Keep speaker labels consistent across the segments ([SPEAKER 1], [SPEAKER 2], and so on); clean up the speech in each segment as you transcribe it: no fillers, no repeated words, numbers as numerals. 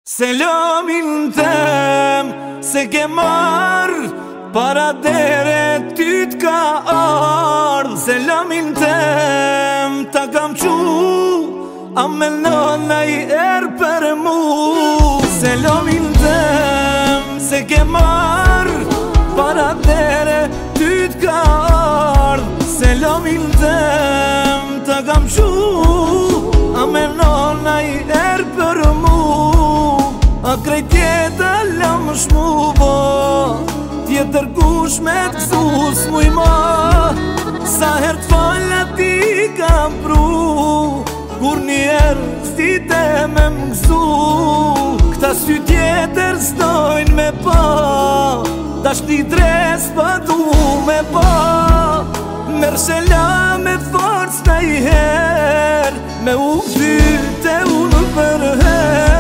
[SPEAKER 1] Selamin tem se ke marrë para dere ty t'ka ardhë. Selamin tem ta kam qu a me nëna i erë për mu. Selamin tem se ke marrë para dere ty t'ka ardhë. Selamin tem ta kam qu a me nëna i erë për mu. A krejt tjetër lam shmu bo, tjetër kush me t'ksu s'muj ma. Sa her t'falla ti kam pru, kur njerë s'ti te me m'gzu. Këta sy tjetër s'dojnë me pa, tash t'i dres pa du me pa. Merë shela me forc ta i her, me u fyte unë për her.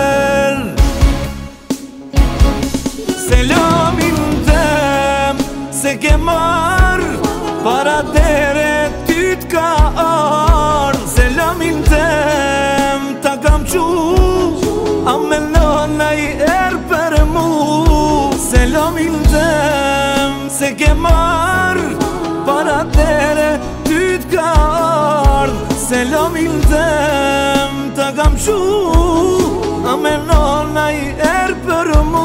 [SPEAKER 1] Selamin tem se ke marrë para dere ty t'ka ardhë. Selamin tem ta kam qu a me nëna i erë për mu. Selamin tem se ke marrë para dere ty t'ka ardhë. Selamin tem ta kam qu a me nëna i erë për mu.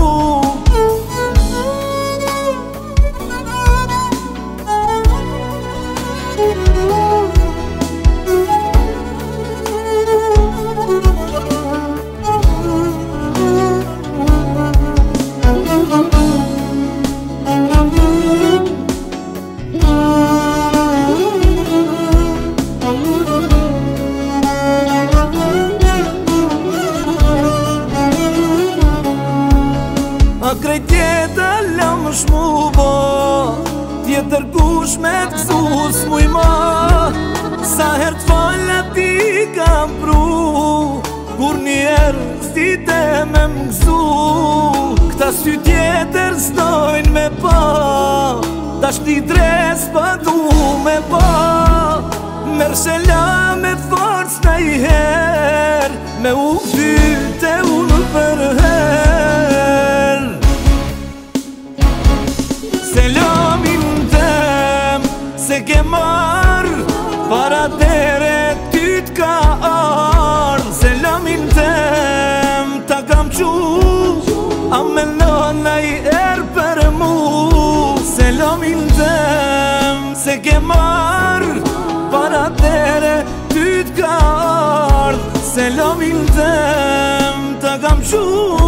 [SPEAKER 1] A krejt tjetër lam shmu bo, tjetër kush me t'ksu s'muj ma. Sa her t'falla ti kam pru, kur njerë s'ti te me m'gzu. Këta sy tjetër s'dojnë me pa, tash t'i dres pa du me pa. Merë shela me forc ta i her, me u fyte unë për her. Selamin tem se ke marrë para dere ty t'ka ardhë. Selamin tem ta kam qu a me nëna i erë për mu. Selamin tem se ke marrë para dere ty t'ka ardhë. Selamin tem ta kam qu